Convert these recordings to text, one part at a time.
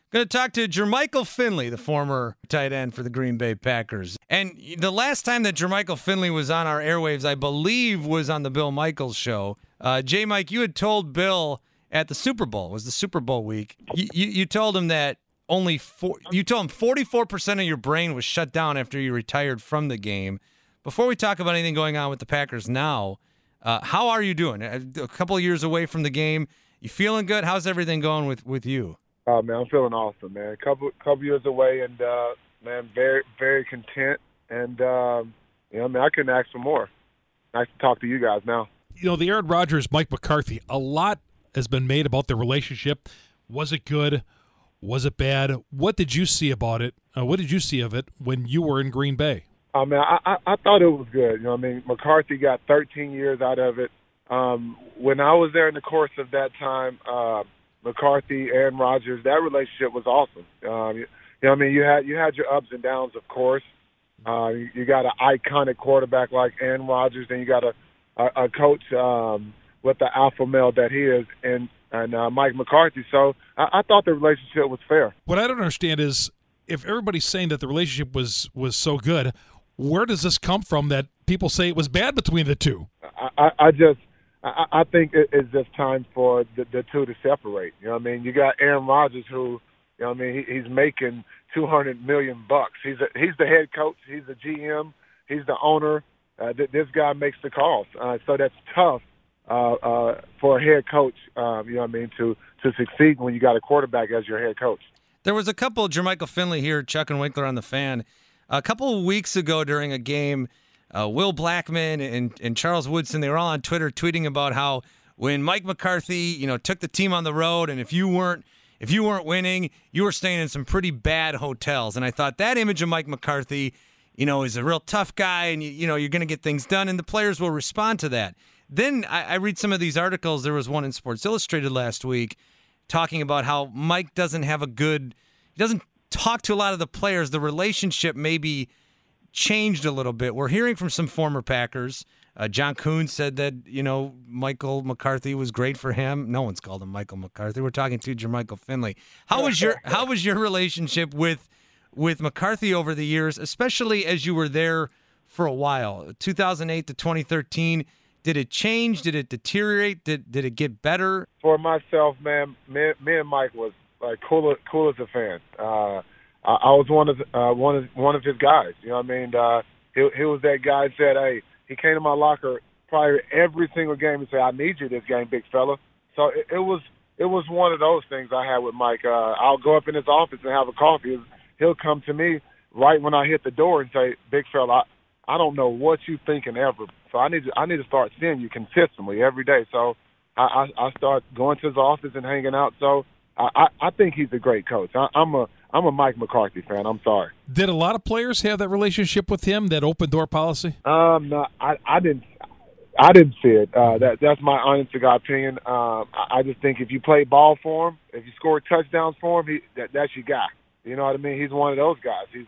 Going to talk to Jermichael Finley, the former tight end for the Green Bay Packers. And the last time that Jermichael Finley was on our airwaves, I believe, was on the Bill Michaels show. J-Mike, you had told Bill at the Super Bowl, it was the Super Bowl week, you told him that you told him 44% of your brain was shut down after you retired from the game. Before we talk about anything going on with the Packers now, how are you doing? A couple of years away from the game, you feeling good? How's everything going with you? Man, I'm feeling awesome, man. Couple years away, and man, very, very content. And man, I couldn't ask for more. Nice to talk to you guys now. The Aaron Rodgers, Mike McCarthy, a lot has been made about their relationship. Was it good? Was it bad? What did you see about it? What did you see of it when you were in Green Bay? I thought it was good. McCarthy got 13 years out of it. When I was there in the course of that time, McCarthy and Rodgers, that relationship was awesome. You had your ups and downs, of course. You got an iconic quarterback like Aaron Rodgers, and you got a coach with the alpha male that he is, and Mike McCarthy. So I thought the relationship was fair. What I don't understand is if everybody's saying that the relationship was so good, where does this come from that people say it was bad between the two? I think it's just time for the two to separate. You got Aaron Rodgers, who, he's making $200 million. He's the head coach. He's the GM. He's the owner. This guy makes the calls. So that's tough for a head coach. To succeed when you got a quarterback as your head coach. There was a couple of Jermichael Finley here, Chuck and Winkler on the Fan. A couple of weeks ago during a game, Will Blackman and Charles Woodson, they were all on Twitter tweeting about how when Mike McCarthy, took the team on the road, and if you weren't winning, you were staying in some pretty bad hotels. And I thought that image of Mike McCarthy, is a real tough guy, and you're going to get things done, and the players will respond to that. Then I read some of these articles. There was one in Sports Illustrated last week talking about how Mike doesn't talk to a lot of the players. The relationship maybe changed a little bit. We're hearing from some former Packers. John Kuhn said that, Michael McCarthy was great for him. No one's called him Michael McCarthy. We're talking to Jermichael Finley. How was your relationship with McCarthy over the years, especially as you were there for a while? 2008 to 2013, did it change? Did it deteriorate? Did it get better? For myself, man, me and Mike was like cool as a fan. I was one of his guys. He was that guy that said, hey, he came to my locker probably every single game and said, I need you this game, big fella. So it was one of those things I had with Mike. I'll go up in his office and have a coffee. He'll come to me right when I hit the door and say, big fella, I don't know what you thinking ever. So I need to start seeing you consistently every day. So I start going to his office and hanging out. So I think he's a great coach. I'm a Mike McCarthy fan. I'm sorry. Did a lot of players have that relationship with him, that open door policy? No, I didn't see it. That's my honest to God opinion. I just think if you play ball for him, if you score touchdowns for him, that's your guy. You know what I mean? He's one of those guys. He's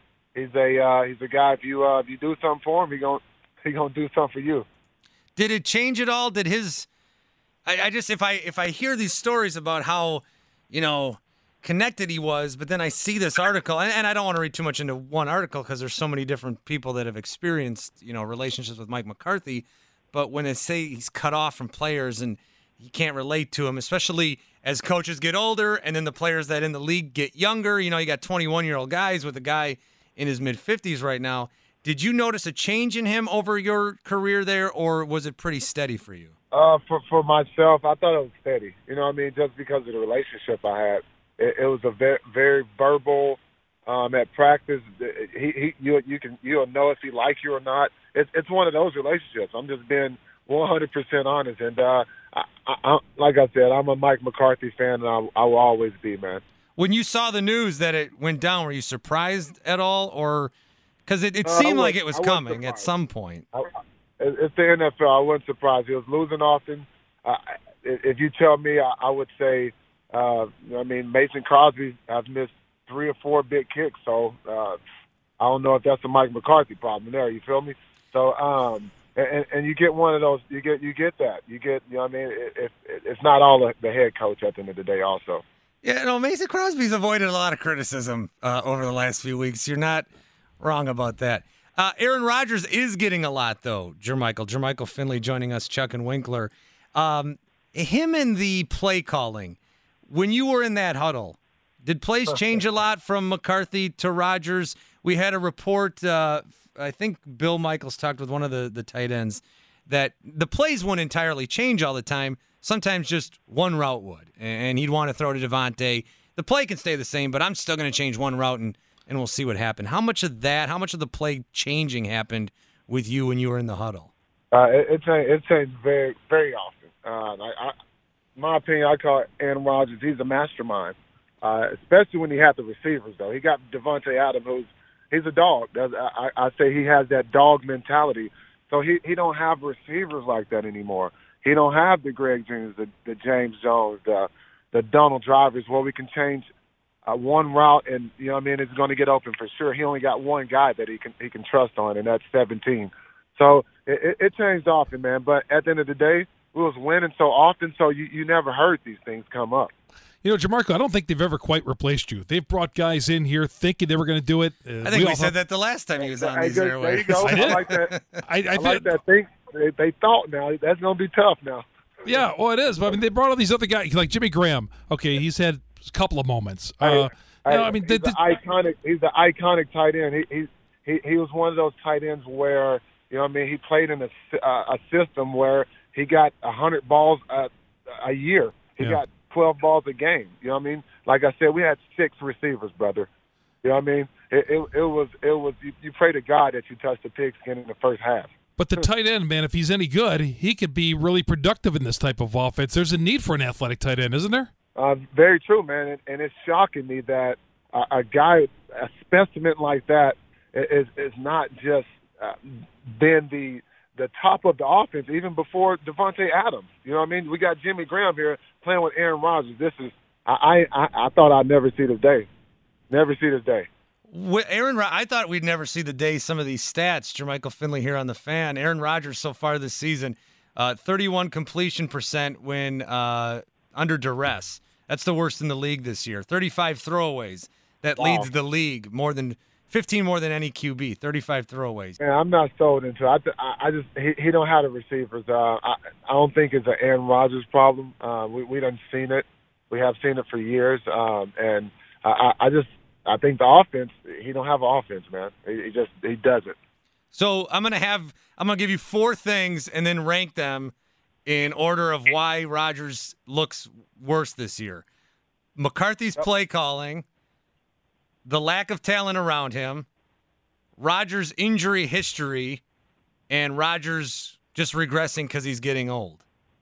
a guy. If you do something for him, he gonna do something for you. Did it change at all? Did his? I just if I hear these stories about how connected he was, but then I see this article, and I don't want to read too much into one article because there's so many different people that have experienced relationships with Mike McCarthy. But when they say he's cut off from players and you can't relate to him, especially as coaches get older and then the players that in the league get younger, you got 21-year-old guys with a guy in his mid-50s right now. Did you notice a change in him over your career there, or was it pretty steady for you? For myself, I thought it was steady. Just because of the relationship I had. It was a very, very verbal at practice. You'll know if he likes you or not. It's one of those relationships. I'm just being 100% honest. And I like I said, I'm a Mike McCarthy fan, and I will always be, man. When you saw the news that it went down, were you surprised at all, or because it seemed like it was coming at some point? It's the NFL. I wasn't surprised. He was losing often. If you tell me, I would say. Mason Crosby has missed 3 or 4 big kicks, so I don't know if that's a Mike McCarthy problem there. You feel me? So, and you get one of those. You get that. It's not all the head coach at the end of the day. Also, Yeah, no, Mason Crosby's avoided a lot of criticism over the last few weeks. You're not wrong about that. Aaron Rodgers is getting a lot, though, Jermichael Finley joining us, Chuck and Winkler. Him and the play calling, when you were in that huddle, did plays change a lot from McCarthy to Rodgers? We had a report, I think Bill Michaels talked with one of the tight ends, that the plays wouldn't entirely change all the time. Sometimes just one route would, and he'd want to throw to Devontae. The play can stay the same, but I'm still going to change one route, and we'll see what happened. How much of the play changing happened with you when you were in the huddle? It changed very, very often. My opinion, I call Aaron Rodgers, he's a mastermind, especially when he had the receivers, though. He got Devontae Adams, he's a dog. I say he has that dog mentality. So he don't have receivers like that anymore. He don't have the Greg Juniors, the James Jones, the Donald Drivers, where we can change one route and, you know what I mean, it's going to get open for sure. He only got one guy that he can trust on, and that's 17. So it changed often, man. But at the end of the day, we was winning so often, so you never heard these things come up. You know, Jermarco, I don't think they've ever quite replaced you. They've brought guys in here thinking they were going to do it. I think we said that the last time he was on these airways. There you go. I like that. I like that thing. They thought now. That's going to be tough now. Yeah, well, it is. But I mean, they brought all these other guys, like Jimmy Graham. Okay, he's had a couple of moments. He's the iconic tight end. He was one of those tight ends where, you know what I mean, he played in a system where he got 100 balls a year. He got 12 balls a game. You know what I mean? Like I said, we had 6 receivers, brother. You know what I mean? It was you pray to God that you touch the pigskin in the first half. But the tight end, man, if he's any good, he could be really productive in this type of offense. There's a need for an athletic tight end, isn't there? Very true, man. And it's shocking me that a guy, a specimen like that, is not just been the top of the offense, even before Devontae Adams. You know what I mean? We got Jimmy Graham here playing with Aaron Rodgers. This is I thought I'd never see this day. Never see this day. I thought we'd never see the day. Some of these stats, Jermichael Finley here on the Fan. Aaron Rodgers so far this season, 31 completion percent when under duress. That's the worst in the league this year. 35 throwaways. That leads the league 15 more than any QB. 35 throwaways. Man, I'm not sold into it. I just he don't have the receivers. I don't think it's an Aaron Rodgers problem. We done seen it. We have seen it for years. And I think the offense, he don't have an offense, man. He doesn't. So I'm gonna give you 4 things and then rank them in order of why Rodgers looks worse this year. McCarthy's play calling, the lack of talent around him, Rodgers' injury history, and Rodgers just regressing because he's getting old.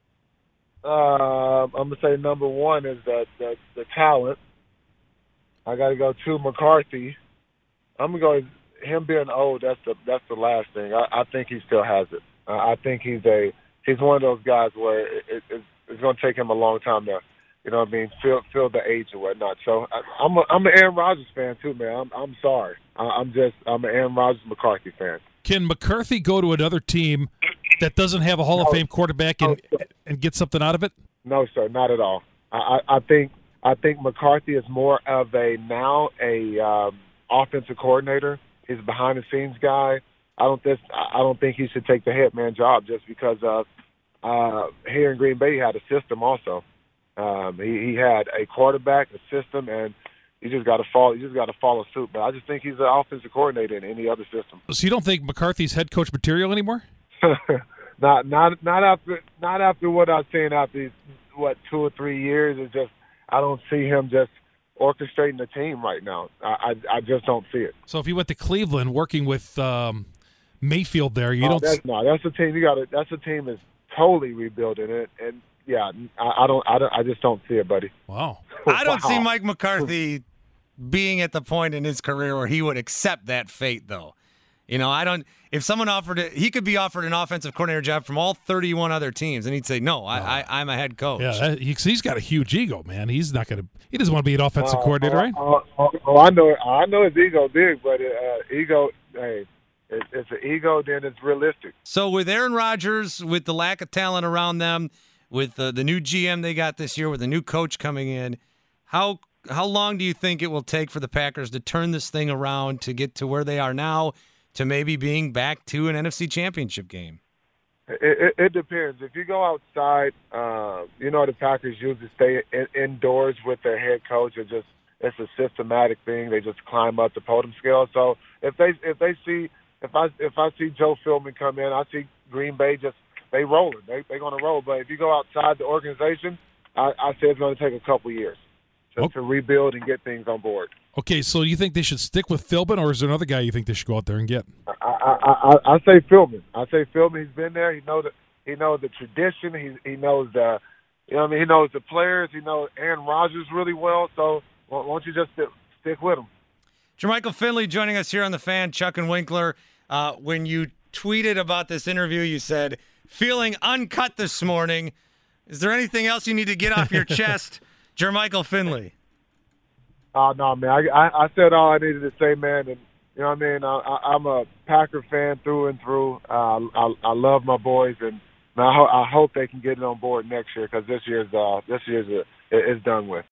I'm gonna say number 1 is the talent. I got to go 2, McCarthy. I'm gonna go him being old. That's the last thing. I think he still has it. I think he's one of those guys where it's gonna take him a long time to, you know what I mean, feel the age or whatnot. So I'm an Aaron Rodgers fan too, man. I'm sorry. I'm an Aaron Rodgers McCarthy fan. Can McCarthy go to another team that doesn't have a Hall of Fame quarterback and get something out of it? No, sir, not at all. I think McCarthy is more of a offensive coordinator. He's a behind the scenes guy. I don't think he should take the head man job just because of here in Green Bay he had a system also. He had a quarterback, a system, and you just got to follow suit. But I just think he's an offensive coordinator in any other system. So you don't think McCarthy's head coach material anymore? not after what I've seen after these 2 or 3 years. It's just I don't see him just orchestrating the team right now. I just don't see it. So if you went to Cleveland working with Mayfield there, that's a team that's a team that's totally rebuilding it, and yeah, I just don't see it, buddy. Wow. I don't see Mike McCarthy being at the point in his career where he would accept that fate, though. You know, if someone offered it, he could be offered an offensive coordinator job from all 31 other teams, and he'd say, no, I'm a head coach. Yeah, he's got a huge ego, man. He doesn't want to be an offensive coordinator, right? I know his ego big, but ego, hey, it's an ego, then it's realistic. So with Aaron Rodgers, with the lack of talent around them, with the new GM they got this year, with the new coach coming in, how long do you think it will take for the Packers to turn this thing around to get to where they are now, to maybe being back to an NFC Championship game? It depends. If you go outside, the Packers usually stay indoors with their head coach. It's a systematic thing. They just climb up the podium scale. So if I see Joe Philbin come in, I see Green Bay they rolling. They're going to roll. But if you go outside the organization, I say it's going to take a couple years to rebuild and get things on board. Okay, so you think they should stick with Philbin, or is there another guy you think they should go out there and get? I say Philbin. He's been there. He knows the tradition. He knows he knows the players. He knows Aaron Rodgers really well. So why don't you just stick with him? Jermichael Finley joining us here on the Fan. Chuck and Winkler. When you tweeted about this interview, you said, "Feeling uncut this morning." Is there anything else you need to get off your chest, Jermichael Finley? Oh, no, man. I said all I needed to say, man. And, you know what I mean? I'm a Packer fan through and through. I love my boys, and I hope they can get it on board next year, because this year's is done with.